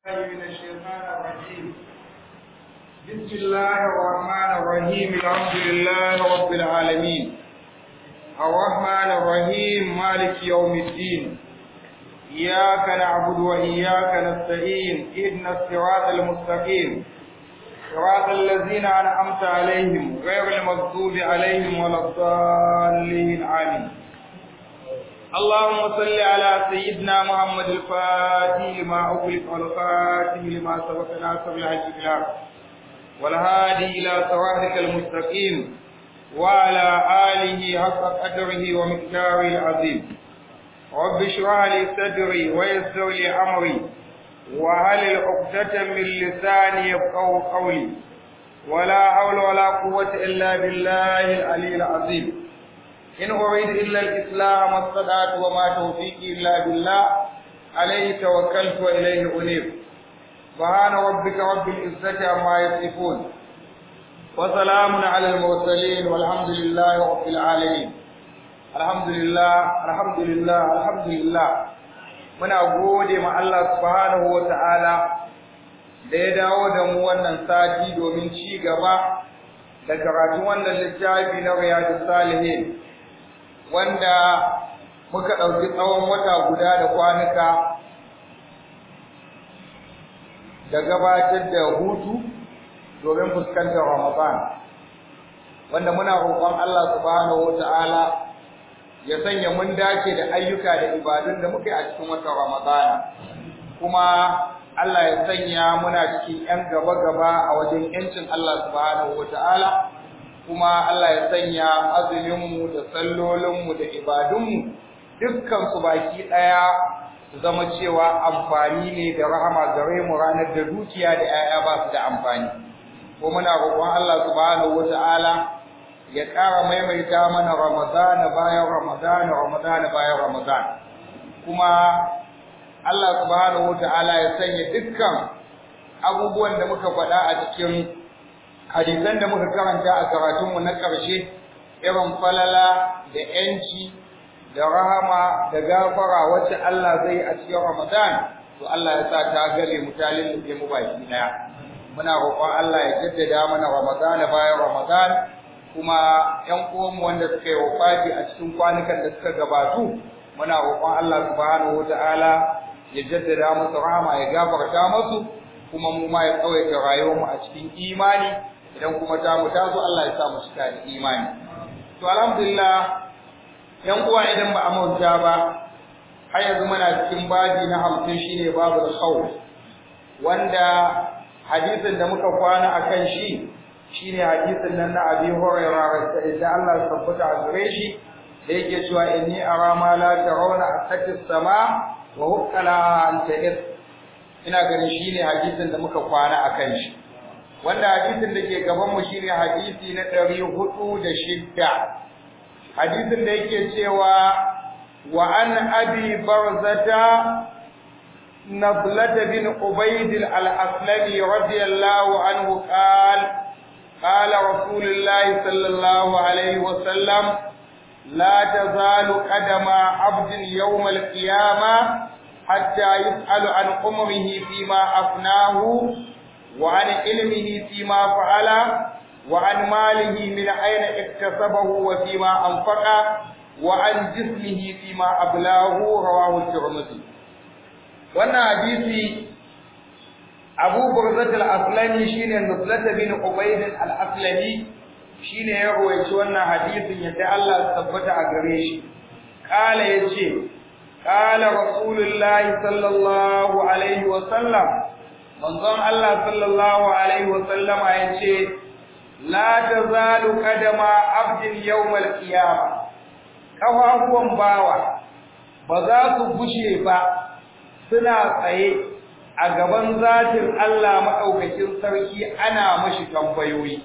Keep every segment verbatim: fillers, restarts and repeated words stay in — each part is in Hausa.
من الشيطان الرجيم. بسم الله الرحمن الرحيم. الحمد لله رب العالمين الرحمن الرحيم مالك يوم الدين. إياك نعبد وإياك نستعين. اهدنا الصراط المستقيم صراط الذين أنعمت عليهم غير المغضوب عليهم ولا الضالين. آمين. اللهم صل على سيدنا محمد الفاتح لما أغلق والخاتم لما سبق ناصر الحق بالحق والهادي إلى صراطك المستقيم وعلى آله حق قدره ومقداره العظيم. رب اشرح لي صدري ويسر لي أمري واحلل عقدة من لساني يفقهوا قولي ولا حول ولا قوة إلا بالله العلي العظيم. إن أريد إلا الإسلام ما استطعت وما توفيقي إلا بالله عليه توكلت وإليه أنيب. سبحان ربك رب العزة عما يصفون وسلام على المرسلين والحمد لله رب العالمين. الحمد لله الحمد لله الحمد لله. muna gode ma Allah subhanahu wa ta'ala da ya dawo da mu wannan sati domin ci gaba da karatun wannan littafi na Riyadus Salihin wanda muka ɗauki tsawon wata guda da kwanuka da gabatar da hutu domin fuskantar Ramadan, wanda muna roƙon Allah subhanahu wata'ala ya sanya mun dace da ayyuka da ibadun da muke a cikin watan Ramadan, kuma Allah ya sanya muna cikin 'yan gaba-gaba a wajen 'yancin Allah subhanahu wata'ala, kuma Allah ya sanya azuminmu da sallolinmu da ibadunmu dukkan su baki daya su zama cewa amfani ne da rahama gare mu ranar da dukiya da 'ya'ya ba su da amfani. Ko muna roƙon Allah subhanahu wata'ala ya ƙara maimaita mana Ramadan bayan Ramadan Ramadan bayan Ramadan, kuma Allah subhanahu wata'ala ya sanya dukkan abubuwan da muka faɗa a cikin hadisan da muka karanta a karatunmu na ƙarshe, irin falala da ‘yanci da rahama da gafara wacce Allah zai a cikin Ramadan, to Allah ya sa ta gare mu ta lullube mu baki ɗaya. Muna roƙon Allah ya jaddada mana Ramadan bayan Ramadan, kuma ‘yan uwanmu wanda suka yi wafati a cikin kwanukan da suka gabatu, muna roƙon Allah subhanahu wata'ala ya jaddada musu rahama ya gafarta musu, kuma mu ma ya tsawaita rayuwarmu a cikin imani. Idan kuma ta mu tazo Allah ya sa mu cika da imani. To alhamdulillah yan uwa, idan ba a mauta ba, har yanzu muna cikin baji na hamsin shine babul khawf, wanda hadisin da muka kwana akan shi shine hadisin nan na Abi Hurairah da Allah ya tabbata a gare shi da yake cewa inni ara ma la tarawna atakis sama wa huqqala anta ina ganin shine hadisin da muka kwana akan shi, wanda hadisin da ke gaban mu shine hadisi na ɗari hudu da shida, hadisin da yake cewa wa an abi barzata nablat bin ubayd al-aslami radiyallahu anhu qala qala rasulullahi sallallahu alaihi wa sallam la tazalu qadama abdin yawm al-qiyamah hatta yus'alu an umrihi fima afnahu وعن علمه فيما فعل وعن ماله من أين اكتسبه وفيما أنفقه وعن جسمه فيما أبلاه. رواه الترمذي. وانا حديثي أبو برزة الأسلمي شين نصلة بن عبيد الأسلمي شين يروي وانا حديث يتعالى ثبت أغريش قال يجي قال رسول الله صلى الله عليه وسلم manzon Allah sallallahu alaihi wa sallama yace la tazalu qadama abdin yawmal qiyamah, kafafuwan bawa ba za su gushe ba suna tsaye a gaban zatin Allah madaukakin sarki ana mashi tambayoyi,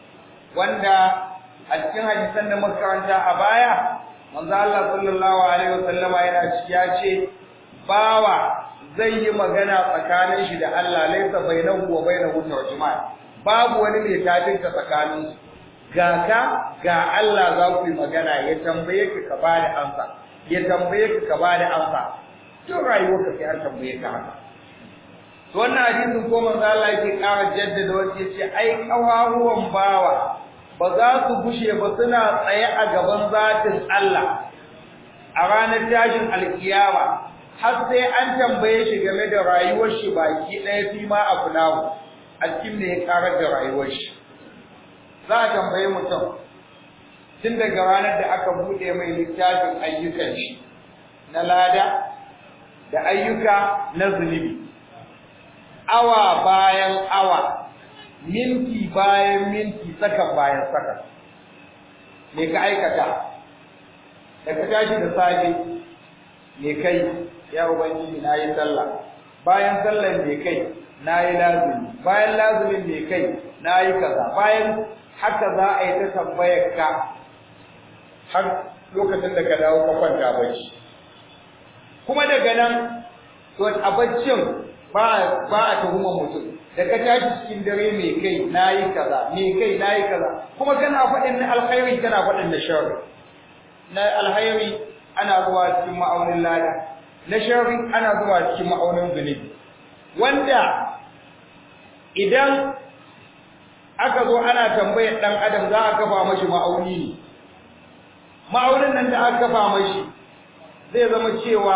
wanda a cikin hadisan da muka karanta a baya manzon Allah sallallahu alaihi wa sallama yana ce bawa zai yi magana tsakanin shi da Allah, laisa bainahu wa bainahu tarjuman, babu wani mai tafinta tsakanin su, ga ka ga Allah za ku yi magana, ya tambaye ka ka bada amsa, ya tambaye ka ka bada amsa, tun rayuwarka sai an tambaye ka haka. to wannan hadisin ko manzo Allah yake ƙara jaddada wanda yace ai kawaruwan bawa ba za su gushe ba suna tsaye a gaban zatin Allah a ranar tashin alkiyama har sai an tambaye shi game da rayuwar shi baki ɗaya fi ma a fulawu a cikin da ya karar da rayuwar shi za a tambaye mutum tun daga ranar da aka buɗe mai littafin ayyukan shi na lada da ayyuka na zunubi awa bayan awa minti bayan minti sakan bayan sakan me ka aikata da ka tashi da safe me kai ya ubangiji nayi sallah bayan sallan me kai nayi lazimi bayan lazimin me kai nayi kaza bayan haka za a yi ta tambayar ka har lokacin da ka dawo ka kwanta bacci kuma daga nan to a baccin ba ba a tuhumar mutum da ka tashi cikin dare me kai nayi kaza me kai nayi kaza kuma kana faɗin na alkhairi kana faɗin na sharri na alkhairi ana zuwa cikin ma'aunin lada na sharri ana zuwa cikin ma'aunin zunubi wanda idan aka zo ana tambayar dan adam za a kafa mashi ma'auni ne ma'aunin nan da aka kafa mashi zai zama cewa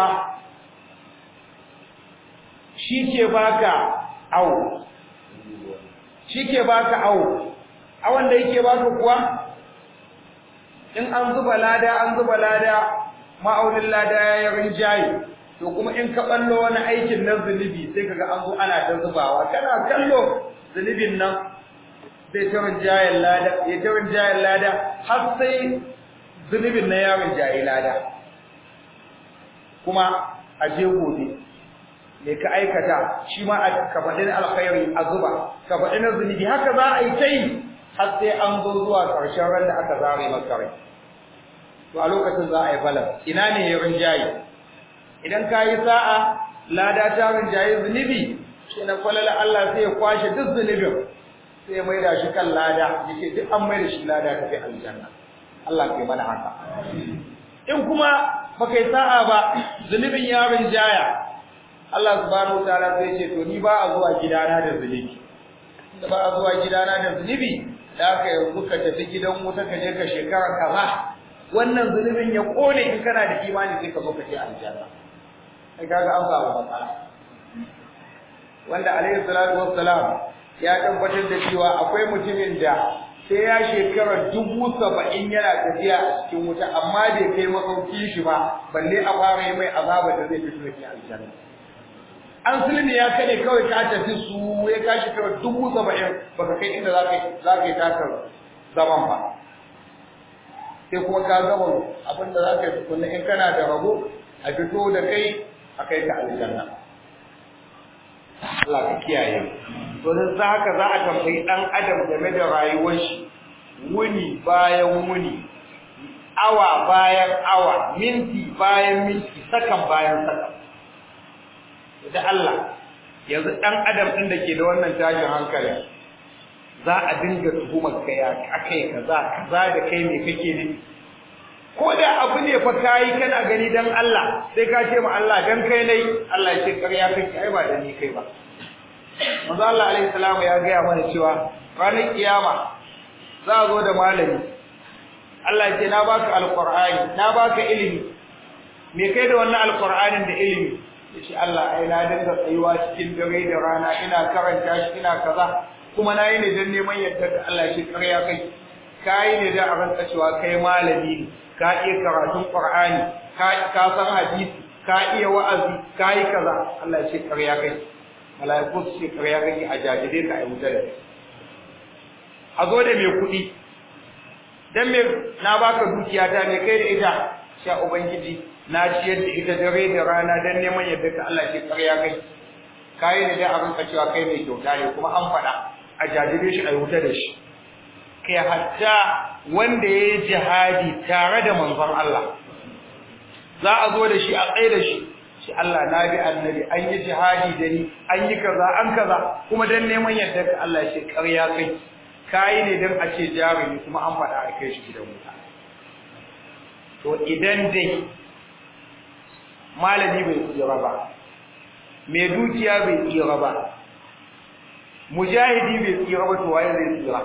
shi ke baka awo shi ke baka awo a wanda yake baka kuwa in an zuba lada an zuba lada ma'aunin lada ya rinjaye to kuma in ka ballo wani aikin na zunubi sai kaga an zo ana ta zubawa kana kallo zunubin nan zai ta rinjayen lada ya ta rinjayen lada har sai zunubin na ya rinjaye lada kuma a je gobe me ka aikata shi ma a kafaɗin alkhairi a zuba kafaɗin zunubi haka za a yi ta yi har sai an zo zuwa ƙarshen ran da aka zare maka rai to a lokacin za a yi balan ina ne ya rinjaye idan ka yi sa'a lada ta rinjaye zunubi shi na kwalala Allah sai ya kwashe duk zunubin sai ya maida shi kan lada yake duk an maida shi lada ta fi aljanna Allah kai mana haka in kuma baka yi sa'a ba zunubin ya rinjaya Allah subhanahu wataala sai ce to ni ba a zuwa gidana da zunubi da ba a zuwa gidana da zunubi da aka yanzu ka tafi gidan wuta ka je ka shekara kaza wannan zunubin ya kone in kana da imani sai ka zo ka je aljanna kai kaga an samu matsala wanda alaihi salatu wassalam ya tabbatar da cewa akwai mutumin da sai ya shekara dubu saba'in yana tafiya a cikin wuta amma bai kai masauki shi ba balle a fara yi mai azaba da zai fito da aljanna an sulmi ya kane kawai ka tafi su ya kashi kawai dubu saba'in baka kai inda za ka za ka yi takar zaman ba sai kuma ka gama abin da za ka yi tukunna in kana da rago a fito da kai a kai ka aljanna Allah ka kiyaye to dan haka za a tambayi dan adam game da rayuwar shi wuni bayan wuni awa bayan awa minti bayan minti sakan bayan sakan da Allah yanzu dan adam din da ke da wannan tashin hankali za a dinga tuhumar kai akai kaza kaza da kai me kake ne ko da abu ne fa kai kana gani dan Allah sai ka ce ma Allah dan kai ne Allah ya ce ƙarya kake ai ba da ni kai ba manzo Allah alaihi salamu ya ga mana cewa ranar kiyama za a zo da malami Allah ya ce na baka alqur'ani na baka ilimi me kai da wannan alqur'anin da ilimi yace Allah ai na dinga tsayuwa cikin dare da rana ina karanta shi ina kaza kuma nayi ne dan neman yadda da Allah shi ƙarya kai kai ne da abin cewa kai malami ne ka iya karatun Qur'ani ka ka san hadisi ka iya wa'azi kai kaza Allah shi ƙarya kai malaiku shi ƙarya kai a jajire ka ai mutare a zo da mai kuɗi dan me na baka dukiya ta me kai da ita sha ubangiji na ciyar da ita dare da rana dan neman yadda ka Allah ke ƙarya kai kai ne da abin cewa kai mai kyauta ne kuma an faɗa a jajire shi a wuta da shi kai hatta wanda yayi jihadi tare da manzon Allah za a zo da shi a tsaye da shi shi Allah na bi annabi an yi jihadi da ni an yi kaza an kaza kuma dan neman yadda ka Allah shi ƙarya kai kai ne dan a ce jarumi kuma an faɗa a kai shi gidan wuta to idan dai malami bai tsira ba mai dukiya bai tsira ba mujahidi bai tsira ba to waye zai tsira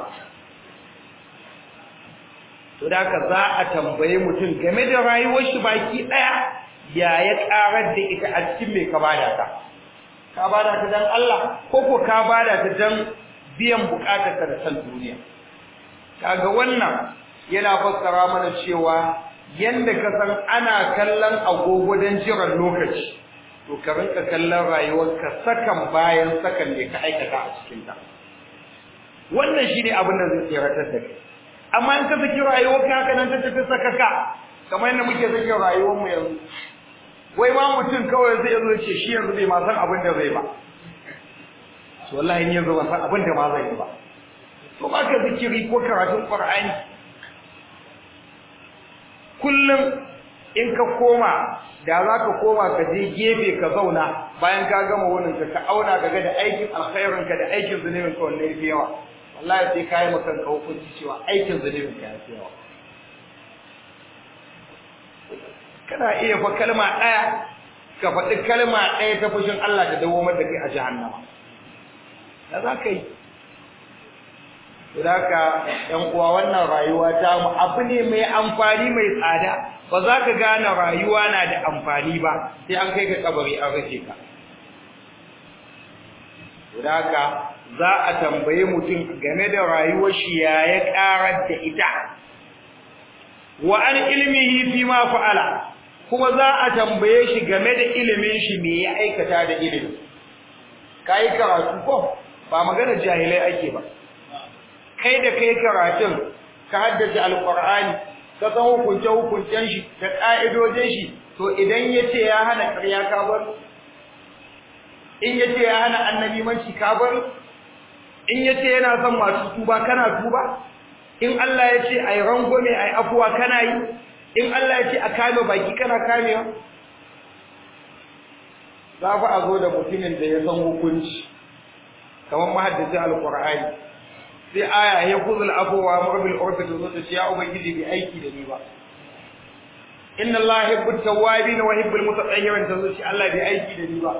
to da haka za a tambaye mutum game da rayuwar shi baki daya ya ya karar da ita a cikin me ka bada ta ka bada ta dan Allah ko ko ka bada ta dan biyan bukatar ka da san duniya kaga wannan yana fassara mana cewa yanda ka san ana kallon agogo dan jiran lokaci to ka rinka kallon rayuwarka sakan bayan sakan ne ka aikata a cikin ta wannan shine abin da zai tsiratar da kai amma in ka saki rayuwarka haka nan ta tafi sakaka kamar yadda muke saki rayuwar mu yanzu wai ma mutum kawai zai zo ce shi yanzu bai ma san abin da zai ba to wallahi ni yanzu ba san abin da ma zai yi ba to ba ka zikiri ko karatun Qur'ani kullum in ka koma da za ka koma ka je gefe ka zauna bayan ka gama wannan ka auna kaga da aikin alkhairin ka da aikin zunubin ka wanne yafi yawa wallahi sai kai maka ka hukunci cewa aikin zunubin ka yafi yawa kana iya fa kalma daya ka faɗi kalma daya ta fushin Allah ta dawo da kai a jahannama da za ka yi Saboda ɗan uwa wannan rayuwa ta mu abu ne mai amfani mai tsada ba za ka gane rayuwa na da amfani ba sai an kai ka kabari an rufe ka Saboda za a tambaye mutum game da rayuwar shi ya ya karar da ita wa an ilmihi fi ma fa'ala kuma za a tambaye shi game da ilimin shi me ya aikata da ilimi kai karatu ko ba magana jahilai ake ba kai da kai karatun ka haddace alqur'ani ka san hukunce hukuncen shi da ka'idojin shi to idan yace ya hana ƙarya ka bar in yace ya hana annabi manci ka bar in yace yana son masu tuba kana tuba in Allah yace ai rangome ai afuwa kana yi in Allah yace a kame baki kana kamewa za fa a zo da mutumin da ya san hukunci kamar mahaddaci alqur'ani sai aya ya kuzul afwa amr bil urfi to zata ce ya ubangiji bi aiki da ni ba inna allaha yuhibbut tawwabin wa yuhibbul mutatahhirin to zata ce Allah bi aiki da ni ba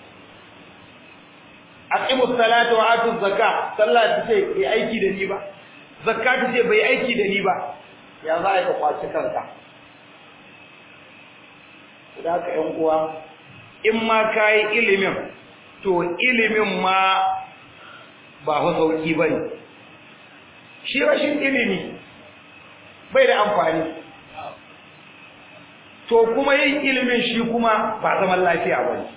aqimus salata wa atuz zakat sallah ta ce bi aiki da ni ba zakka ta ce bai aiki da ni ba ya za ka kwaci kanka da ka yan uwa in ma kai ilimin to ilimin ma ba fa sauki bane shi rashin ilimi bai da amfani to kuma yin ilimin shi kuma ba zaman lafiya bane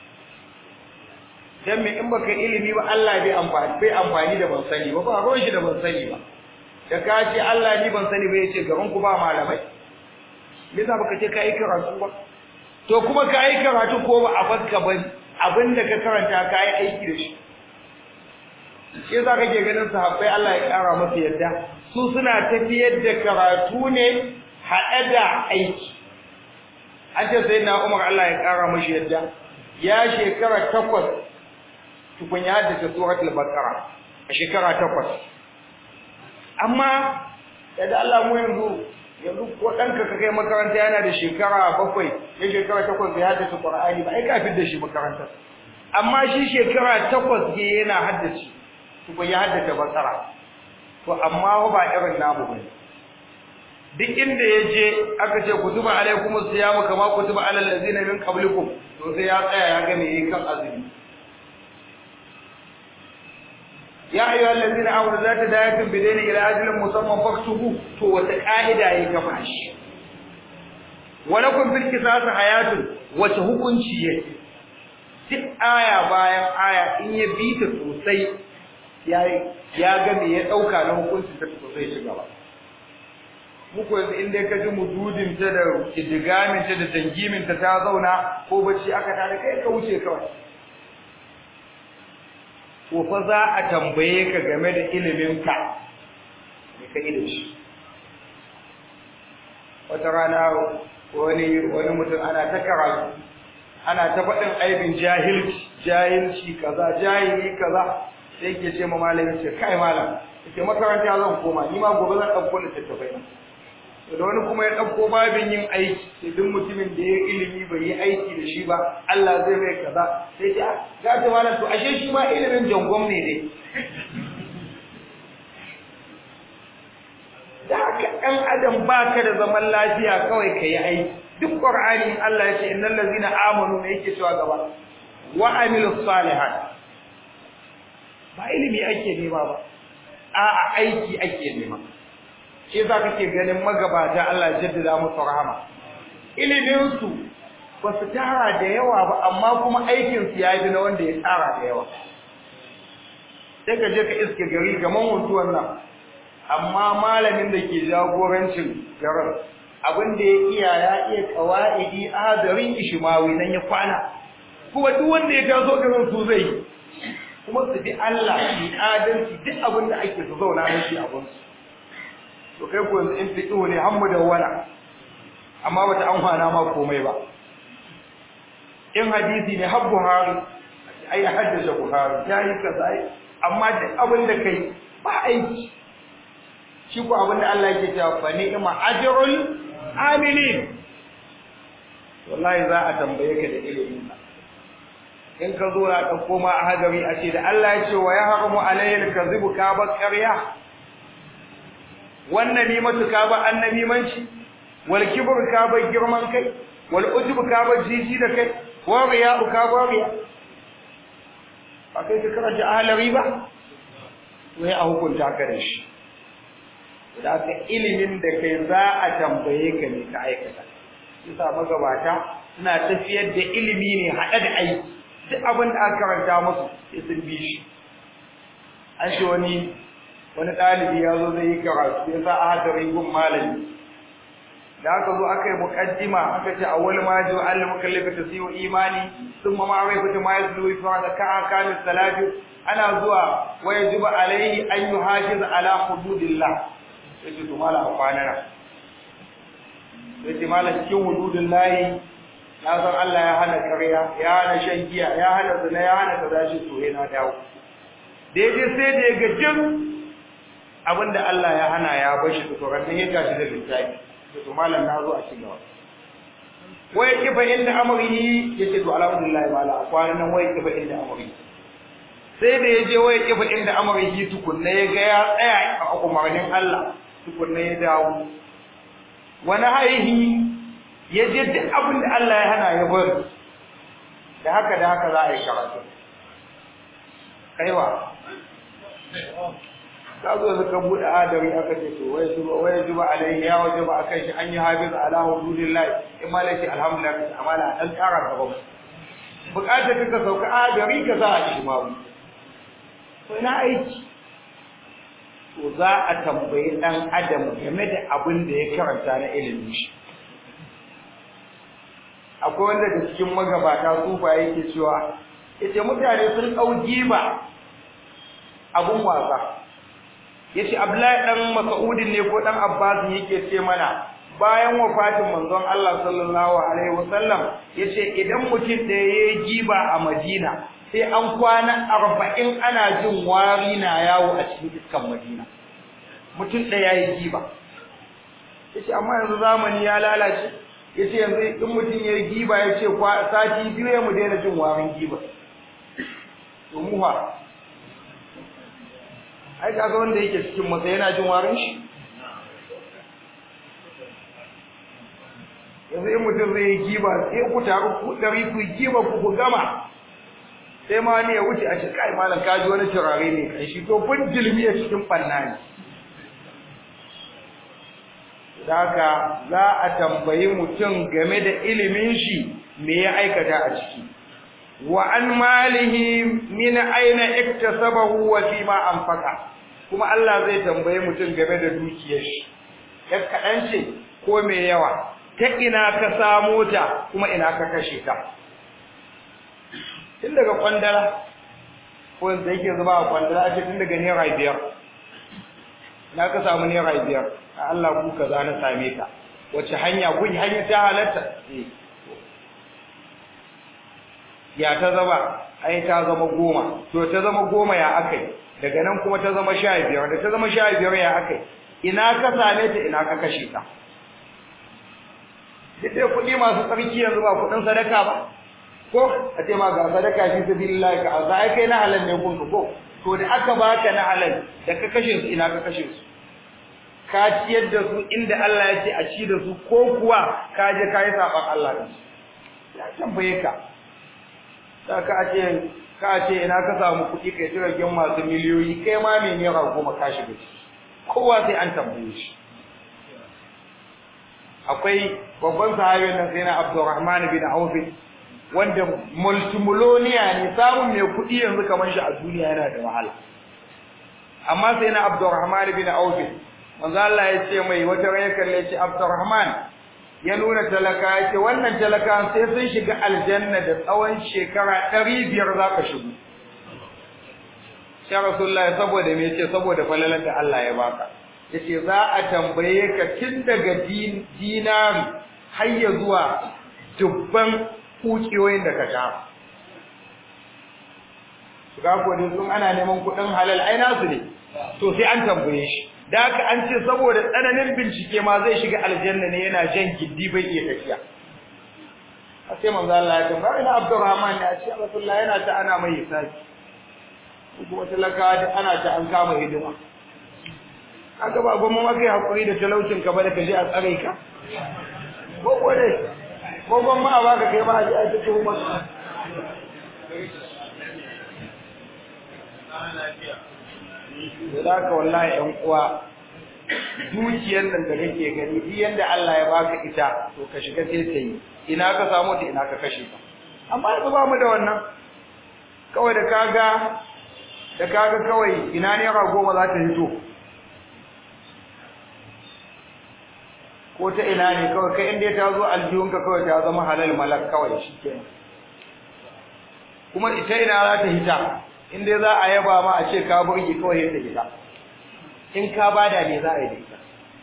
dan me in baka ilimi ba Allah bai amfani bai amfani da ban sani ba ba ruwan shi da ban sani ba da ka ce Allah ni ban sani ba yace gaban ku ba malamai me za baka ce kai karatu ba to kuma kai karatu ko ba a faska bane abinda ka karanta kai aiki da shi shi yasa kake ganin sahabbai Allah ya kara musu yadda su suna tafiyar da karatu ne haɗe da aiki an ce sai na Umar Allah ya kara mashi yadda ya shekara takwas tukun ya haddace suratul baqara a shekara takwas amma da Allah mu yanzu yanzu ko danka ka kai makaranta yana da shekara bakwai ya shekara takwas ya haddace Qur'ani ba ai kafin da shi makaranta amma shi shekara takwas ke yana haddace ko ya haddace basara to amma ba irin namu bane duk inda yaje aka ce kutuba alaikumus siyamu kama kutuba alal ladzina min qablikum to sai ya tsaya ya ga me yake kan azumi ya ayyuhal ladzina amanu la tadayatu bidayni ila ajalin musamman faktubu to wata kaida yake gaba shi walakum fil qisas hayatun wata hukunci yake duk aya bayan aya in ya bi ta sosai ya ya ga me ya dauka na hukunci ta sosai shi gaba muku yanzu inda ka ji mududin ta da kidigamin ta da tangimin ta ta zauna ko bacci aka tare kai ka wuce kawai ko fa za a tambaye ka game da ilimin ka me ka yi da shi wata rana wani wani mutum ana ta karatu ana ta faɗin aibin jahilci jahilci kaza jahili kaza sai ke ce ma malamin ce kai malam ke makaranta zan koma ni ma gobe zan dauko littattafai da wani kuma ya ɗauko babin yin aiki sai duk mutumin da ya ilimi bai yi aiki da shi ba Allah zai mai kaza sai ta ga ta malam to ashe shi ma ilimin jangon ne dai da haka ɗan adam baka da zaman lafiya kawai ka yi aiki duk Qur'ani Allah ya ce innal ladzina amanu ne yake cewa gaba wa amilus salihat ba ilimi ake nema ba a'a aiki ake nema shi yasa kake ganin magabata Allah ya jaddada musu rahama ilimin su ba su tara da yawa ba amma kuma aikin su yayi na wanda ya tara da yawa sai ka je ka iske gari gaman huntuwan nan amma malamin da ke jagorancin garin abin da ya iya ya iya qawaidi adarin ishmawi nan ya kwana kuma duk wanda ya taso garin su zai kuma su bi Allah su adalci duk abin da ake su zauna da shi abin su to kai ko yanzu in fiqhu ne hammu da wala amma bata amfana ma komai ba in hadisi ne har Buhari ai haddace Buhari yayi kaza ai amma duk abin da kai ba aiki shi ko abin da Allah yake cewa fa ni'ma ajrul amilin wallahi za a tambaye ka da ilimin ka in ka zo ya dauko ma a hadari a ce da Allah ya ce wa yahrumu alayhi al-kadhibu ka ba ƙarya wannan ni matuka ba annabi manci wal kibru ka ba girman kai wal ujbu ka ba jiji da kai wa riya'u ka ba riya akai ka karanta ahli riba wai a hukunta ka da shi da ka ilimin da kai za a tambaye ka ne ka aikata yasa magabata suna tafiyar da ilimi ne hada da aiki duk abin da aka karanta musu sai sun bi shi an ce wani wani ɗalibi ya zo zai yi karatu ya sa a hada rigun malami da aka zo aka yi muƙaddima aka ce awwal ma ji wa Allah mukallafa tasiyu imani thumma ma rayfatu ma yazlu fa da ka kana salatu ana zuwa wa yajibu alaihi an yuhafiz ala hududillah sai to mala kwanana sai mala cikin hududillah na san Allah ya hana ƙarya ya hana shan giya ya hana zina ya hana kaza shi to yana dawo daidai sai da ya gajin abinda Allah ya hana ya bashi to ran ya gashi da littafi to malam na zo a cikin gaba wai kifa inda amrihi yace to alhamdulillah mala kwana nan wai kifa inda amrihi sai da yaje wai kifa inda amrihi tukunna ya ga ya tsaya a umarnin Allah tukunna ya dawo wani haihi yaje duk abin da Allah ya hana ya bar da haka da haka za a yi karatu kaiwa ka zo da kan bude adari aka ce to wai zuba wai zuba alai ya wajaba akan shi an yi hafiz ala hududillah in malaki alhamdulillah amala dan tsara gaba bukatar ka sauka adari ka za a shi ma to ina aiki to za a tambayi dan adam game da abin da ya karanta na ilimin shi akwai wanda da cikin magabata sufa yake cewa yace mutane sun dau giba abun wasa yace Abdullahi dan Mas'ud ne ko dan Abbas yake ce mana bayan wafatin manzon Allah sallallahu alaihi wasallam yace idan mutum da yayi giba a Madina sai an kwana arba'in ana jin wari na yawo a cikin iskan Madina mutum da yayi giba yace amma yanzu zamani ya lalace yace yanzu in mutum yayi giba yace kwa sati biyu ya mu daina jin warin giba to muha ai kaga wanda yake cikin masa yana jin warin shi yanzu in mutum zai giba sai ku taru ku dari ku giba ku ku gama sai ma ne ya wuce a cikin kai malam kaji wani turare ne kai shi to kun jilmi a cikin fannani daga za a tambayi mutum game da ilimin shi me ya aikata a ciki wa an malihi min aina iktasabahu wa fima anfaqa kuma Allah zai tambaye mutum game da dukiyar shi ya kadan ce ko me yawa ta ina ka samu ta kuma ina ka kashe ta tun daga kwandala ko da yake zuba a kwandala a ce tun daga naira biyar na ka samu naira biyar Allah ku kaza na same ta wace hanya kun hanya ta halatta ya ta zama ai ta zama goma to ta zama goma ya akai daga nan kuma ta zama sha biyar da ta zama sha biyar ya akai ina ka same ta ina ka kashe ta duk dai kuɗi masu tsarki yanzu ba kuɗin sadaka ba ko a ce ma ga sadaka fi sabilillah ka azza ai kai na halal ne kun ko to da aka baka na halal da ka kashe su ina ka kashe su ka ciyar da su inda Allah ya ce a ci da su ko kuwa ka je ka yi saban Allah da su ya tambaye ka saka a ce ka ce ina ka samu kuɗi kai jiragen masu miliyoyi kai ma me ne ra goma ka shiga kowa sai an tambaye shi akwai babban sahabin nan sai na Abdurrahman bin Auf wanda multimiloniya ne samun mai kuɗi yanzu kamar shi a duniya yana da wahala amma sai na Abdurrahman bin Auf manzo Allah ya ce mai wata rai kalle ce Abdurrahman ya nuna talaka ya ce wannan talaka sai sun shiga aljanna da tsawon shekara ɗari biyar za ka shigo sai Rasulullah saboda me yace saboda falalar da Allah ya baka yace za a tambaye ka tun daga dinari har ya zuwa dubban kuciyoyin da ka sha ga ko din sun ana neman kudin halal ai nasu ne to sai an tambaye shi da haka an ce saboda tsananin bincike ma zai shiga aljanna ne yana jan giddi bai iya tafiya sai manzo Allah ya tambaya ina Abdurrahman ne a ce Rasulullah yana ta ana mai hisabi kuma talaka da ana ta an kama hidima aka ba goma ma kai hakuri da talaucin ka ba da kaje a tsare ka ko kore ko ban ma ba ka kai ba a ji a cikin maka da ka wallahi ɗan uwa dukiyar nan da kake gani duk yanda Allah ya baka ita to ka shiga sai sai ina ka samu ta ina ka kashe ta amma yanzu ba mu da wannan kawai da kaga da kaga kawai ina ne ra goma za ta hito ko ta ina ne kawai kai inda ta zo aljihunka kawai ta zama halal malak kawai shikenan kuma ita ina za ta hita inda za a yaba ma a ce ka burge kawai ta hita in ka bada ne za a yi da ita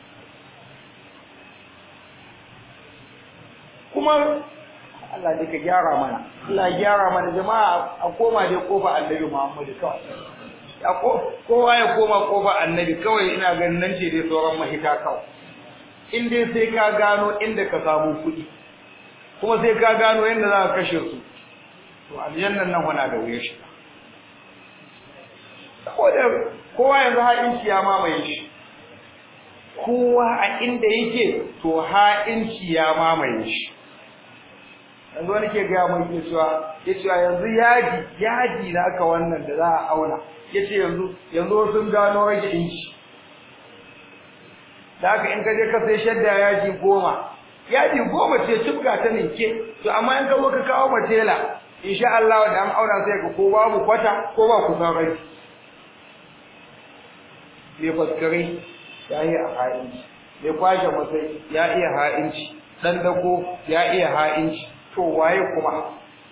kuma Allah dai ka gyara mana Allah ya gyara mana jama'a a koma dai kofa Annabi Muhammad kawai ya ko kowa ya koma kofa Annabi kawai ina ganin nan ce dai sauran mahita kawai in dai sai ka gano inda ka samu kuɗi kuma sai ka gano yadda za ka kashe su to aljannan nan wana da wuya shi saboda kowa yanzu ha'inci ya mamaye shi kowa a inda yake to ha'inci ya mamaye shi yanzu wani ke gaya mai ke cewa ya cewa yanzu yadi yadi na aka wannan da za a auna ya ce yanzu yanzu sun gano rage inci da haka in ka je ka sai shadda yaji goma yaji goma ce cibga ta ninke to amma in ka zo ka kawo matela insha Allah da an aura sai ka ko babu kwata ko ba kusan rai me faskare ya yi a ha'inci me kwashe masai ya iya ha'inci dan dako ya iya ha'inci to waye kuma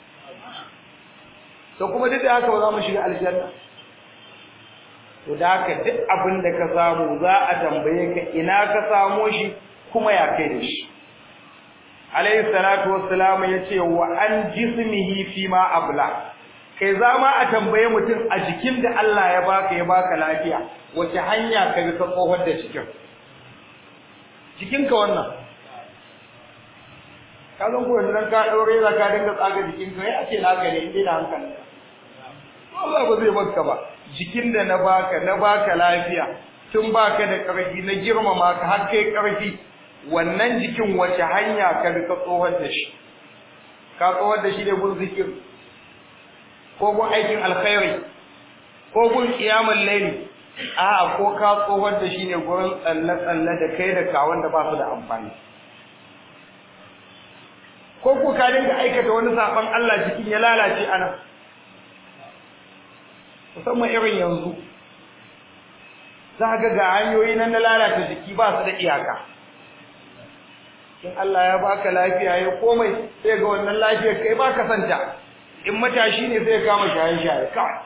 to kuma duk da haka ba za mu shiga aljanna to da haka duk abin da ka samu za a tambaye ka ina ka samo shi kuma ya kai da shi alayhi salatu wassalam yace wa an jismihi fi ma abla kai za ma a tambaye mutum a jikin da Allah ya baka ya baka lafiya wace hanya ka bi ka tsohon da cikin jikinka wannan ka zan ko dan ka daure za ka dinga tsaga jikinka ya ce naka ne inda hankali Allah ba zai baka ba jikin da na baka na baka lafiya tun baka da ƙarfi na girmama ka har kai ƙarfi wannan jikin wace hanya ka rika tsohon da shi ka tsohon da shi ne gun zikir ko gun aikin alkhairi ko gun qiyamul layl a'a ko ka tsohon da shi ne gurin tsalle tsalle da kai da kawon da ba su da amfani ko ko ka dinga aikata wani saban Allah jikin ya lalace ana musamman irin yanzu za ga ga hanyoyi nan na lalata jiki ba su da iyaka in Allah ya baka lafiya ya komai sai ga wannan lafiyar kai baka santa in matashi ne sai kama shaye shaye kawai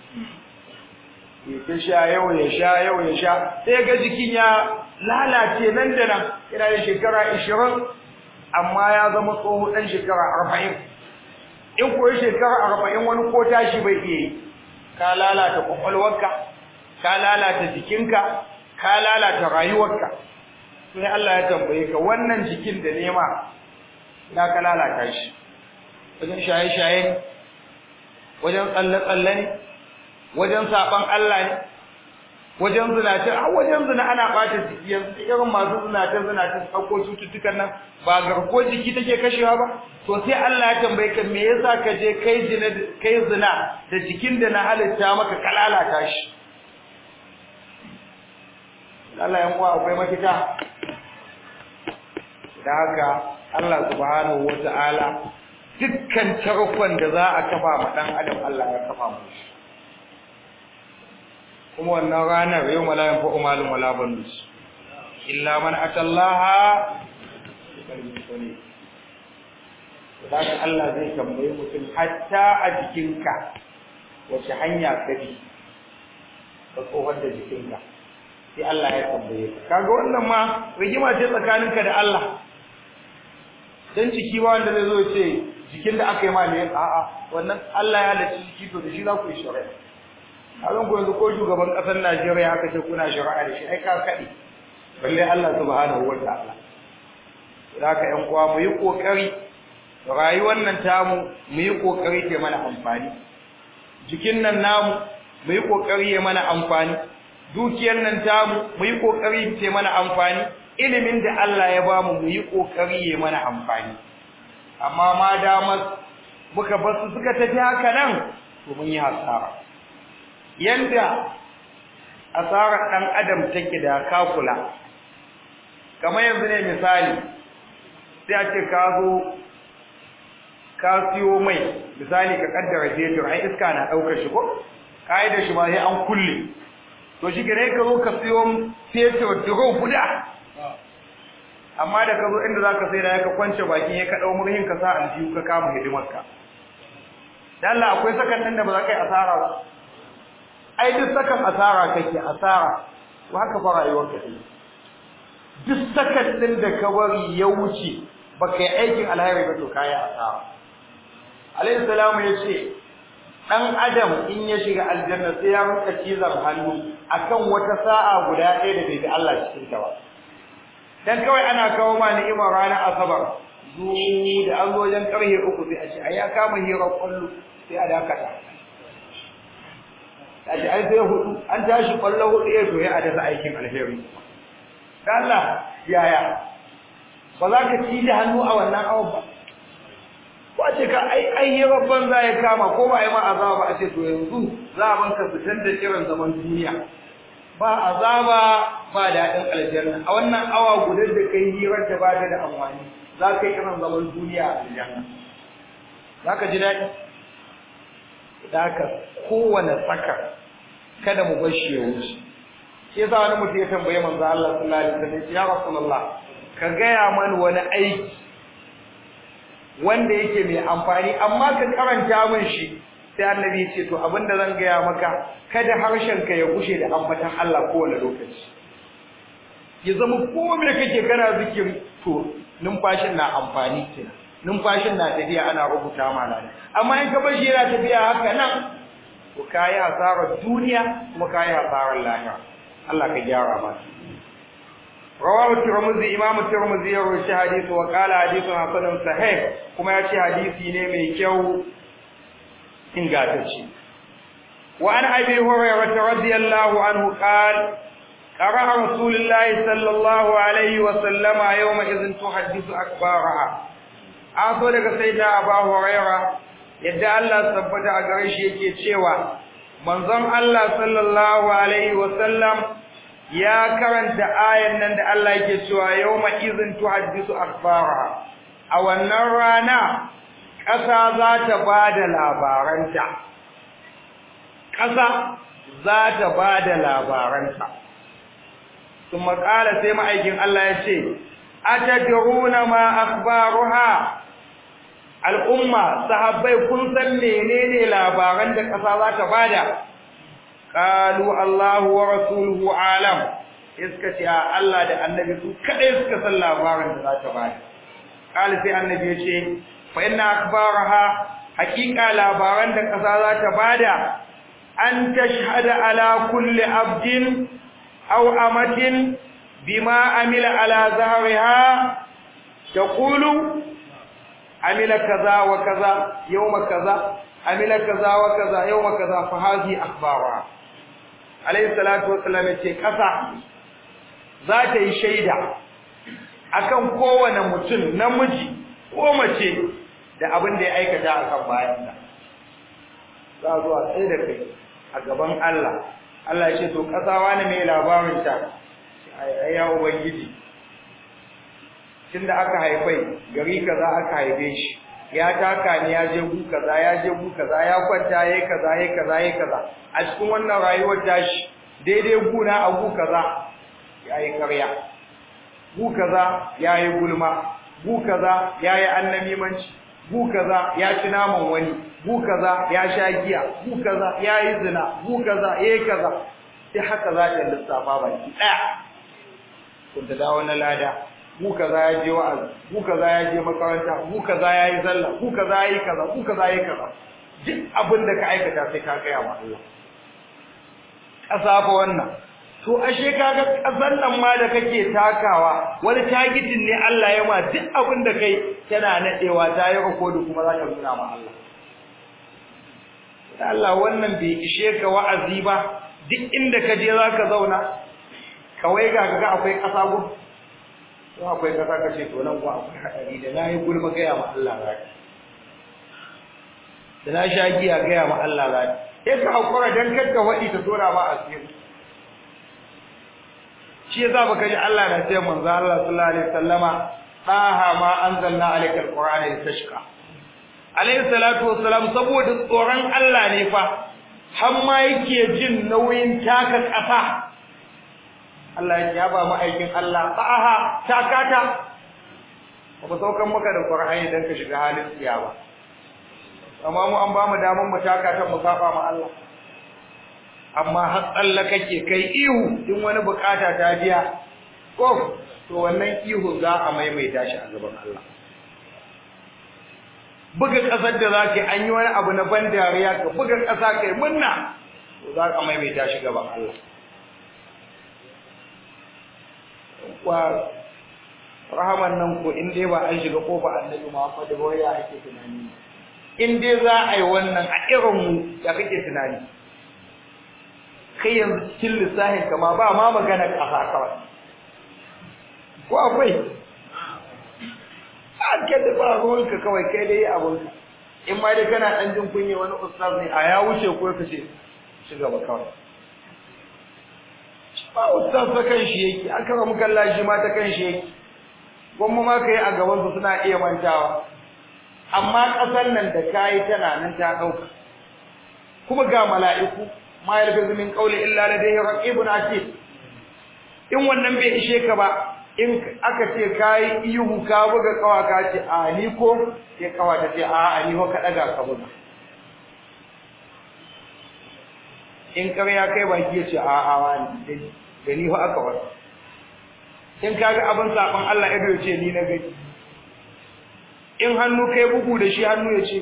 ya sha yau ya sha yau ya sha sai ga jikin ya lalace nan da nan ina da shekara ishirin amma ya zama tsoho dan shekara arba'in in ko shekara arba'in wani ko tashi bai iya yi ka lalata kwakwalwarka ka lalata jikinka ka lalata rayuwarka sai Allah ya tambaye ka wannan jikin da nema ina ka lalata shi wajen shaye-shaye ne wajen tsalle-tsalle ne wajen saban Allah ne wajen zinace a wajen zina ana bata jiki yanzu irin masu zinace zinace su dauko cututtukan nan ba garko jiki take kashewa ba to sai Allah ya tambaye ka me yasa ka je kai zina kai zina da jikin da na halitta maka kalalata shi Allah ya kuwa akwai mafita da haka Allah subhanahu wataala dukkan tarkon da za a kafa ma dan adam Allah ya kafa mu kuma wannan ranar yau malayan fa umalun wala bandus illa man atallaha dan Allah zai tambaye mutum hatta a jikinka wace hanya ka bi ka tsohon da jikinka sai Allah ya tambaye ka kaga wannan ma rigima ce tsakaninka da Allah dan ciki ba wanda zai zo ce jikin da aka yi ma ne a'a wannan Allah ya halicci jiki to da shi za ku yi shari'a azan ko yanzu ko shugaban kasar Najeriya aka ce kuna shari'a da shi ai ka kadi balle Allah subhanahu wataala zaka yan uwa mu yi kokari rayuwar nan tamu mu yi kokari ta mana amfani jikin nan namu mu yi kokari ya mana amfani dukiyar nan tamu mu yi kokari ta mana amfani ilimin da Allah ya bamu mu yi kokari ya mana amfani amma ma damar muka basu suka tafi haka nan to mun yi hasara yanda asarar dan adam take da kakula kamar yanzu ne misali sai a ce ka zo ka siyo mai misali ka kaddara fetur ai iska na daukar shi ko kai da shi ba sai an kulle to shi gare ka zo ka siyo fetur duro guda amma da ka zo inda zaka sai da ka kwance bakin ya ka dau murhin ka sa aljihu ka kama hidimarka dan Allah akwai sakan din da ba za ka yi asara ba ai duk sakan asara kake asara to haka fa rayuwar ka take duk sakan din da ka bari ya wuce baka yi aikin alheri ba to kai asara alayhi salamu yace dan adam in ya shiga aljanna sai ya rinka cizar hannu akan wata sa'a guda ɗaya da bai ga Allah cikin ta ba dan kawai ana kawo ma ni'imar ranar asabar zu da an zo wajen karhe uku sai a ce ai ya kama hirar kullu sai a dakata kaji ai sai hudu an tashi kwallo hudu ya zo ya adasa aikin alheri dan Allah yaya ba za ka ci da hannu a wannan abu ba ko a ce ka ai ai hirar banza ya kama ko ba ai ma azaba ba a ce to yanzu za a banka su tanda kiran zaman duniya ba azaba ba daɗin aljanna a wannan awa guda da kai hirar da ba da amfani za ka yi kiran zaman duniya a aljanna za ka ji daɗi da haka kowane tsaka kada mu bar shi ya wuce shi yasa wani mutum ya tambaye manzo Allah sallallahu alaihi wasallam ya rasulullah ka gaya mana wani aiki wanda yake mai amfani amma ka karanta min shi sai annabi ya ce to abinda zan gaya maka kada harshen ka ya gushe da ambatan Allah kowane lokaci ya zama komai kake kana zikiri to numfashin na amfani kenan numfashin na tafiya ana rubuta mana amma in ka bar shi yana tafiya haka nan to kai hasarar duniya kuma kai hasarar lahira Allah ka gyara mana rawahu tirmidhi imam tirmidhi ya rawaita hadisi wa qala hadithun hasanun sahih kuma ya ce hadisi ne mai kyau ingantacce wa an abi hurairah radiyallahu anhu qala qara'a rasulullahi sallallahu alaihi wa sallama yawma idhin tuhaddithu akbaraha aso daga sayyida abu hurairah yadda Allah tabbata a gare shi yake cewa manzon Allah sallallahu alaihi wa sallam ya karanta ayan nan da Allah yake cewa yawma idhin tuhaddithu akbaraha a wannan rana ƙasa za ta bada labaranta ƙasa za ta bada labaranta kuma ƙala sai ma'aikin Allah ya ce atadruna ma akhbaruha al'umma sahabbai kun san menene labaran da ƙasa za ta bada qalu Allahu wa rasuluhu alam iska ce Allah da annabi su kadai suka san labaran da za ta bada qala sai annabi ya ce fa inna akhbaraha haqiqa labaran da ƙasa za ta bada an tashhada ala kulli abdin aw amatin bima amila ala zahriha taqulu amila kaza wa kaza yawma kaza amila kaza wa kaza yawma kaza fa hadhi akhbara alayhi salatu wassalam yace kasa za ta yi shaida akan kowane mutum namiji ko mace da abin da ya aikata akan bayansa za zuwa tsaye da kai a gaban Allah Allah ya ce to kasa wani mai labarin ta ai ya ubangiji tunda aka haifai gari kaza aka haife shi ya taka ni ya je gu kaza ya je gu kaza ya kwanta yayi kaza yayi kaza yayi kaza a cikin wannan rayuwar tashi daidai guna a gu kaza yayi ƙarya gu kaza yayi gulma gu kaza yayi annamimanci gu kaza ya ci naman wani gu kaza ya sha giya gu kaza yayi zina gu kaza yayi kaza sai haka za ta lissafa baki daya kun da dawo na lada gu kaza ya je wa'azi gu kaza ya je makaranta gu kaza yayi zalla gu kaza yayi kaza gu kaza yayi kaza duk abin da ka aikata sai ka gaya wa Allah kasafa wannan to ashe kaga kasan nan ma da kake takawa wani tagitin ne Allah ya ma duk abin da kai tana nadewa ta yi kodu kuma zaka nuna ma Allah Allah wannan bai ishe ka wa'azi ba duk inda ka je zaka zauna kawai ga kaga akwai kasa gu to akwai kasa kace to nan ko akwai hadari da nayi gulma ga ya ma Allah zaki da na sha giya ga ya ma Allah zaki sai ka hakura dan kakka wadi ta tora ma asiri shi yasa baka ji Allah na ce manzo Allah sallallahu alaihi wasallama daha ma anzalna alayka alqur'ana litashqa alayhi salatu wassalam saboda tsoron Allah ne fa har ma yake jin nauyin taka kafa Allah ya ba mu aikin Allah daha takata ba saukan maka da qur'ani dan ka shiga halin tsiya ba amma mu an ba mu daman mu takata mu saba ma Allah amma har tsalla kake kai ihu in wani bukata ta biya ko to wannan ihu za a maimaita shi a gaban Allah buga kasar da zaka an yi wani abu na ban dariya ka buga kasa kai munna to za ka maimaita shi gaban Allah wa rahaman nan ko in dai ba an shiga kofa annabi Muhammad ba ya ake tunani in dai za a yi wannan a irin mu ya kake tunani kai yanzu cikin lissahin kama ba ma magana ƙasa kawai ko akwai a ke da ba ruwanka kawai kai dai abinka in ma dai kana ɗan jin kunye wani ustaz ne a ya wuce ko ka ce shi gaba kawai ba ustaz ta kan shi yake an kama muka lashi ma ta kan shi yake gwamma ma ka yi a gabansu suna iya mantawa amma ƙasar nan da kayi tana nan ta ɗauka kuma ga mala'iku ma yalfizu min qawli illa ladayhi raqibun atid in wannan bai ishe ka ba in aka ce kai ihu ka buga kawa ka ce a ni ko sai kawa ta ce a a ni ho ka daga ka buga in ƙarya kai baki ya ce a a wani da ni ho aka wata in kaga abin saban Allah ido ya ce ni na gani in hannu kai bugu da shi hannu ya ce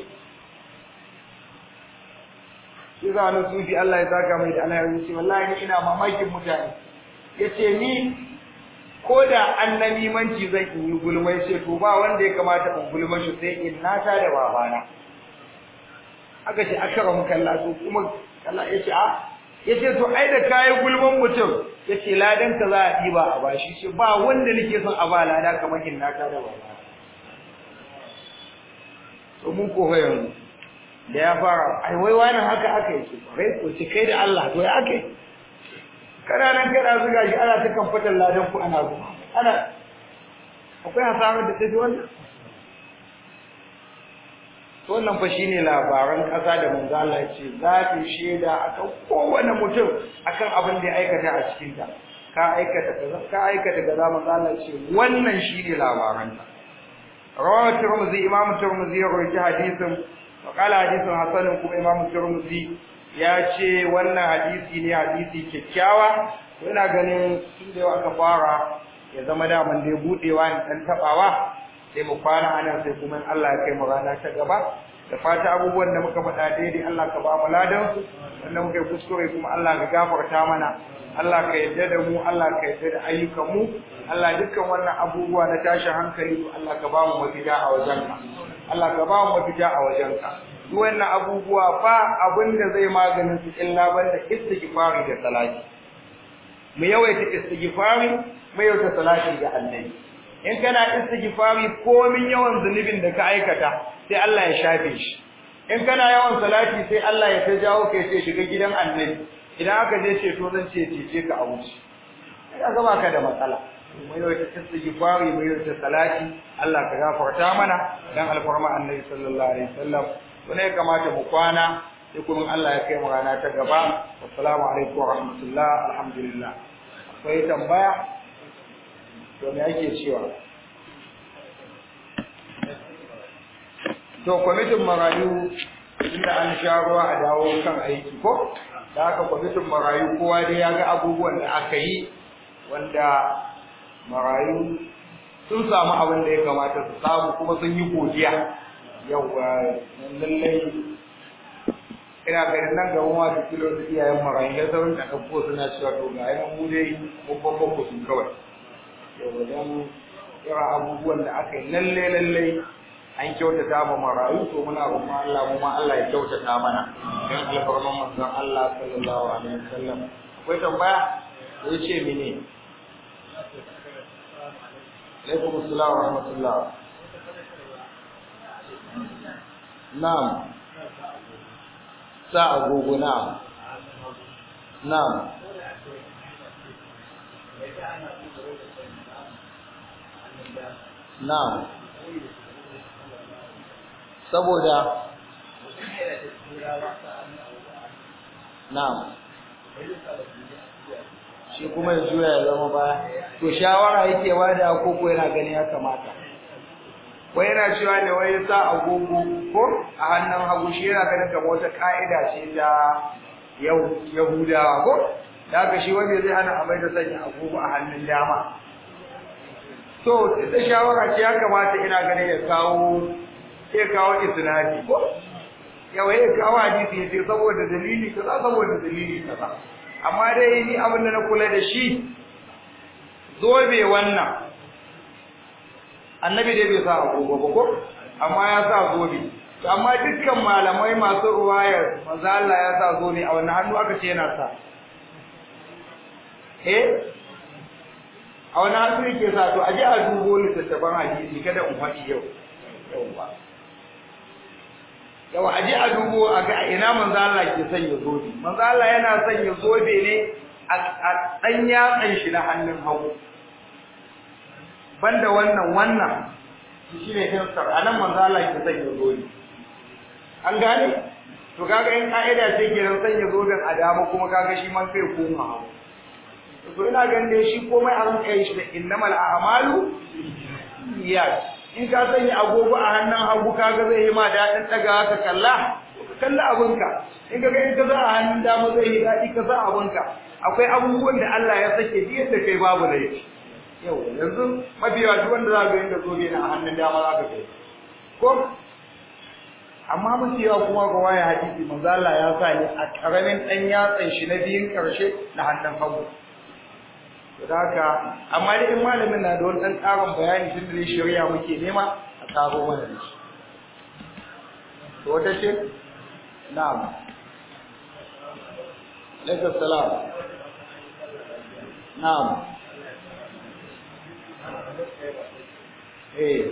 sai za a sufi Allah ya saka mai da Allah ya ce wallahi ni ina mamakin mutane yace ni ko da annabi manci zan yi gulmai sai to ba wanda ya kamata in gulma shi sai in nata da babana aka ce akram kallah to kuma Allah yace a yace to ai da kai gulman mutum yace ladan ta za a diba a bashi shi ba wanda nake son a ba lada kamar in nata da babana to mun ko yanzu da ya fara ai wai wani haka aka yi kai ko ce kai da Allah to ya aka yi kana nan kana zuga shi ana ta kamfatar ladan ku ana zuwa ana akwai hasarar da take wannan to wannan fa shine labaran kasa da manzo Allah ya ce za ta sheda akan kowane mutum akan abin da ya aikata a cikin ta ka aikata kaza ka aikata kaza manzo Allah ya ce wannan shine labaran ta rawahu Tirmidhi Imam Tirmidhi ya rawaita hadisin وقال حديث حسن كما امام الترمذي ya ce wannan hadisi ne hadisi kyakkyawa ina ganin inda aka fara ya zama da man dai budewa ne dan tabawa sai mu fara anan sai kuma Allah ya kai mu rana ta gaba da fata abubuwan da muka faɗa daidai Allah ka ba mu ladan su wanda muka yi kuskure kuma Allah ka gafarta mana Allah ka yarda da mu Allah ka yarda da ayyukan mu Allah dukkan wannan abubuwa na tashin hankali Allah ka ba mu mafita a wajenka Allah ka ba mu mafita a wajenka duk wannan abubuwa ba abinda zai maganin su illa banda istighfari da salati mu yawaita istighfari mu yawaita salati ga annabi in kana istighfari komin yawan zunubin da ka aikata sai Allah ya shafe shi in kana yawan salati sai Allah ya ta jawo kai sai shiga gidan annabi idan aka je ce to zan ce ce ka a wuce kaga baka da matsala mu yawaita istighfari mu yawaita salati Allah ka gafarta mana dan alfarma annabi sallallahu alaihi wasallam to ne kamata mu kwana sai kuma Allah ya kai mu rana ta gaba assalamu alaikum wa rahmatullah alhamdulillah akwai tambaya to me ake cewa to kwamitin marayu inda an sha ruwa a dawo kan aiki ko da haka kwamitin marayu kowa dai ya ga abubuwan da aka yi wanda marayu sun samu abin da ya kamata su samu kuma sun yi godiya yawa lallai ina ganin nan gaban wasu kilo da iyayen marayu da sauran da ɗauko suna cewa to ga yanan mu dai babban babban su kawai yawa don irin abubuwan da aka yi lalle lalle an kyautata ma marayu to muna roƙon Allah mu ma Allah ya kyautata mana dan alfarman manzon Allah sallallahu alaihi wasallam akwai tambaya ya ce mene alaikum assalam wa rahmatullah na'am sa agogo na'am na'am na'am saboda na'am shi kuma ya juya ya zama baya to shawara yake bada ko ko yana gani ya kamata wai yana cewa ne wai sa agogo ko a hannun hagu shi yana ganin kamar wata ka'ida ce ta yau yahudawa ko da haka shi wanda zai hana amai da sanya agogo a hannun dama to da shawara ce ya kamata ina ganin ya kawo ya kawo isnadi ko yawa ya kawo hadisi ya ce saboda dalili kaza saboda dalili kaza amma dai ni abin da na kula da shi zobe wannan annabi dai bai sa agogo ba ko amma ya sa zobe to amma dukkan malamai masu ruwayar manzo Allah ya sa zobe a wannan hannu aka ce yana sa eh a wannan hannu yake sa to aje a dubo littattafan hadisi kada in faɗi yau yawa yawa aje a dubo a ga ina manzo Allah ke sanya zobe manzo Allah yana sanya zobe ne a dan yatsan shi na hannun hagu banda wannan wannan shine hinsar anan manzo Allah ke sanya zobe an gane to kaga in kaida ce kiran sanya zoben a dama kuma kaga shi man kai koma hagu to ina ganin dai shi komai an kai shi da innamal a'malu yes in ka sanya agogo a hannun hagu kaga zai yi ma dadin daga ka kalla kalla abunka in kaga in ka za a hannun dama zai yi dadi ka za abunka akwai abubuwan da Allah ya sake diyar da kai babu laifi yau yanzu mabiya duk wanda za ga inda zobe na a hannun dama za ka kai ko amma mafiya kuma ga waya hadisi manzo Allah ya sa ni a karamin dan yatsan shi na biyun karshe na hannun hagu haka amma dai in malamin na da wani dan karin bayani tun da shari'a muke nema a karo mana da shi to wata ce na'am alaikum salam na'am eh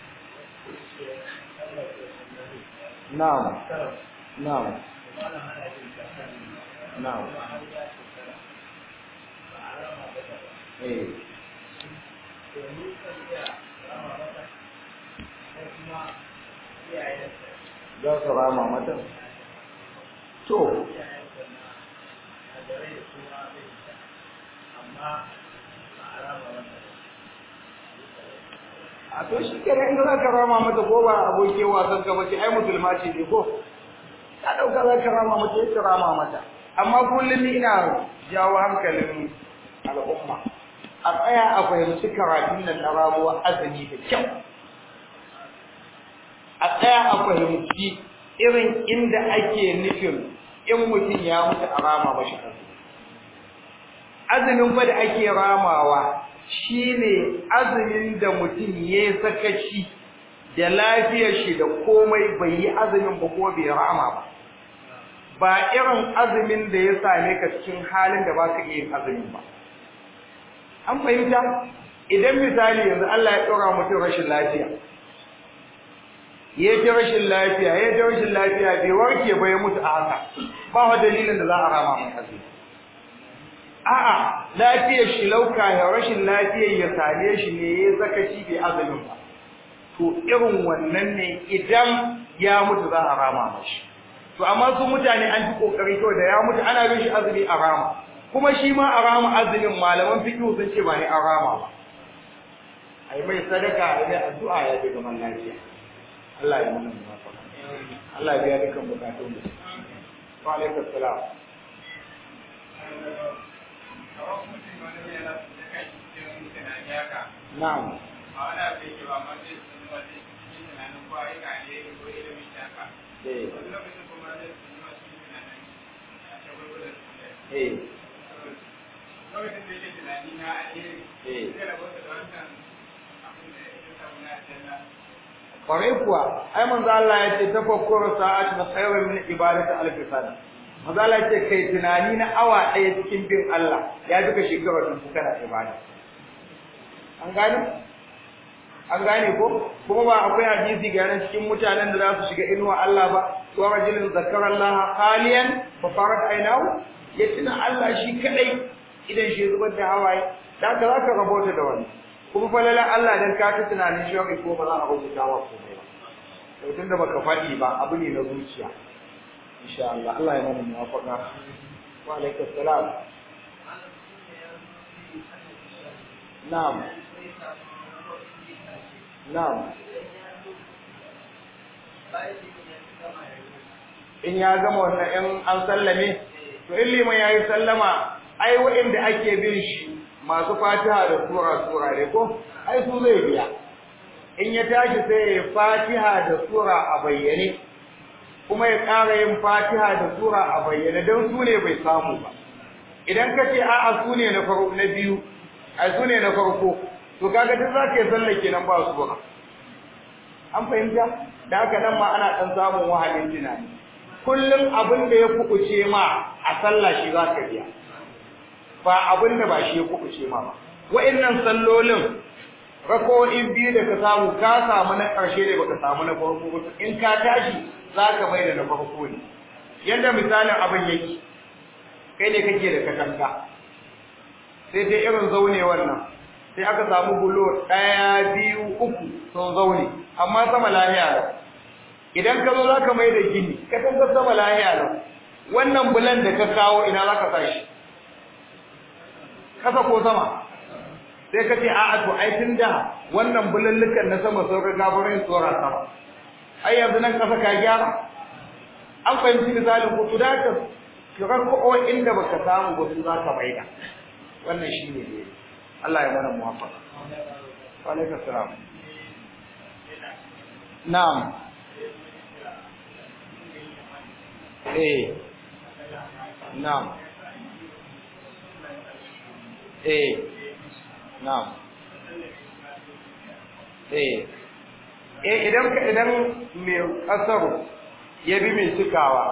na'am na'am na'am eh za su rama mata to a to shi kere inda za ka rama mata ko ba abokin wasan ka bace ai musulma ce ne ko ka dauka za ka rama mata ya ka rama mata amma kullum ina jawo hankalin al'umma a tsaya a fahimci karatun nan na ramuwar azumi da kyau a tsaya a fahimci irin inda ake nufin in mutum ya mutu a rama mashi azumin fa da ake ramawa shine azumin da mutum ya sakaci da lafiyar shi da komai bai yi azumin ba ko bai rama ba ba irin azumin da ya same ka cikin halin da baka iya yin azumin ba an fahimta idan misali yanzu Allah ya ɗora mutum rashin lafiya ya ji rashin lafiya ya ji rashin lafiya bai warke ba ya mutu a haka ba wa dalilin da za a rama mai azumi a'a lafiyar shi lauka ya rashin lafiyar ya same shi ne ya zakaci bai azumin ba to irin wannan ne idan ya mutu za a rama mashi to amma su mutane an ji kokari to da ya mutu ana bin shi azumi a rama kuma shi ma a rama azumin malaman fiqh sun ce ba ne a rama ba ai mai sadaka ai mai addu'a ya bi zaman lafiya Allah ya mana muwafaka Allah ya biya dukkan bukatun mu wa alaikum salam na'am eh kwarai kuwa ai manzo Allah ya ce tafakkuru sa'at na khairun min ibadati alf sana manzo Allah ya ce kai tunani na awa ɗaya cikin bin Allah ya duka shekara dubu kana ibada an gane an gane ko kuma ba akwai hadisi ga nan cikin mutanen da za su shiga inuwa Allah ba to rajulun zakara Allah khaliyan fa farat aynahu ya tuna Allah shi kadai idan shi zubar da hawaye dan ka zaka rabota da wani kuma falalan Allah dan ka ta tunanin shi ko ba za a rubuta wa komai ba to tunda baka faɗi ba abu ne na zuciya insha Allah Allah ya mana muwafaqa wa alaikum salam na'am na'am in ya gama wannan in an sallame to in liman yayi sallama ai wa'inda ake bin shi masu fatiha da sura sura ne ko ai su zai biya in ya tashi sai ya fatiha da sura a bayyane kuma ya ƙara yin fatiha da sura a bayyane don su ne bai samu ba idan ka ce a'a su ne na farko na biyu ai su ne na farko to kaga duk za ka yi sallah kenan ba su ba an fahimta da haka nan ma ana ɗan samun wahalin tunani kullum abin da ya kuɓuce ma a sallah shi za ka biya ba abin da ba shi ya kubuce ma ba wa'annan sallolin rako'in biyu da ka samu ka samu na ƙarshe ne baka samu na farko ba in ka tashi zaka mai da na farko ne yanda misalin abin yake kai ne kake da katanga sai dai irin zaune wannan sai aka samu bulo ɗaya biyu uku sun zaune amma sama lahiya lau idan ka zo zaka mai da gini katanga sama lahiya lau wannan bulan da ka kawo ina zaka sa shi kasa ko sama sai ka ce a'a to ai tunda wannan bulallukan na sama sun riga burin tsora sama ai yanzu nan kasa ka gyara an fahimci misalin ku da ka kirar ko inda baka samu ba su za ka maida wannan shine ne Allah ya mana muwafaqa wa alaikum salam na'am eh na'am eh na'am eh eh idan ka idan mai kasar ya bi mai cikawa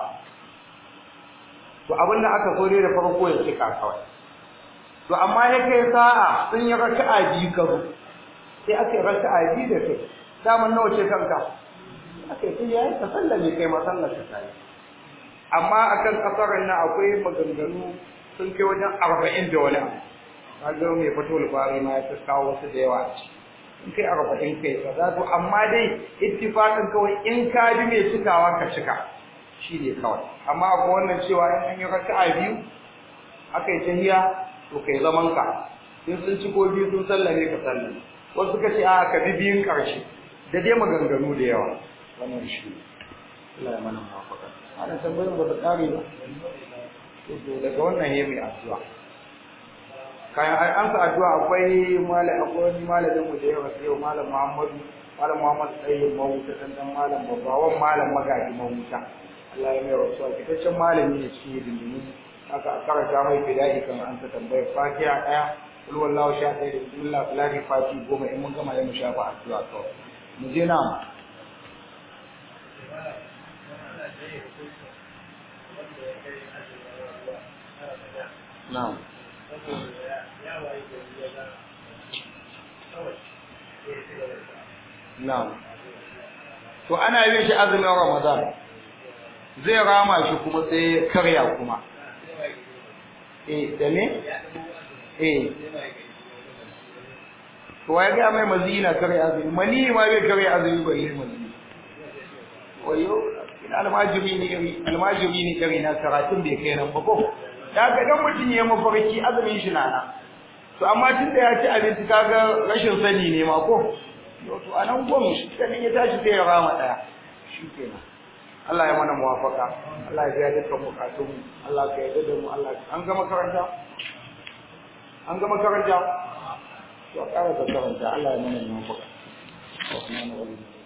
to abinda aka so ne da farko ya cika kawai to amma yake sa'a sun yi raka'a biyu karo sai aka yi raka'a biyu da kai daman nawa ce kanka aka yi yayin ka sallame kai ma sallar ka sai amma akan kasaran nan akwai maganganu sun kai wajen arba'in da wani kaga mai fatul bari ma ya kawo wasu da yawa in kai arba'in kai kaza to amma dai ittifaqan kawai in ka bi mai cikawa ka cika shine kawai amma akwai wannan cewa in an yi raka'a biyu aka yi tahiyya to kai zaman ka in sun ci ko biyu sun sallame ka sallame wasu suka ce a ka bi biyun karshe da dai maganganu da yawa wannan shi Allah ya mana muwafaqa ana tambayin ba ta kare ba to daga wannan yayi mai addu'a kayan an sa addu'a akwai malam akwai malamin mu da yawa sai malam Muhammadu malam Muhammad sai mawuta dan dan malam babbawan malam magaji mawuta Allah ya mai rasuwa kitaccen malami ne cikin dindini aka karanta mai bidai kan an ta tambayar Fatiha daya kul wallahu sha ɗaya da bismillah falaki fati goma in mun gama da mu shafa addu'a to mu je na na'am na'am to ana yin shi azumin Ramadan zai rama shi kuma sai karya kuma eh da me eh to wai ga mai mazina karya azumi mani ma bai karya azumi ba yi mazina wayo ina almajiri ne almajiri ne kare na karatun bai kai nan ba ko daga dan mutun ya mafarki azumin shi nana to amma tunda ya ci abinci kaga rashin sani ne ma ko to anan gom shi kanin ya tashi sai ya rama daya shikenan Allah ya mana muwafaka Allah ya biya dukkan bukatun Allah ka yarda da mu Allah an ga makaranta an ga makaranta to a ƙara karanta Allah ya mana muwafaka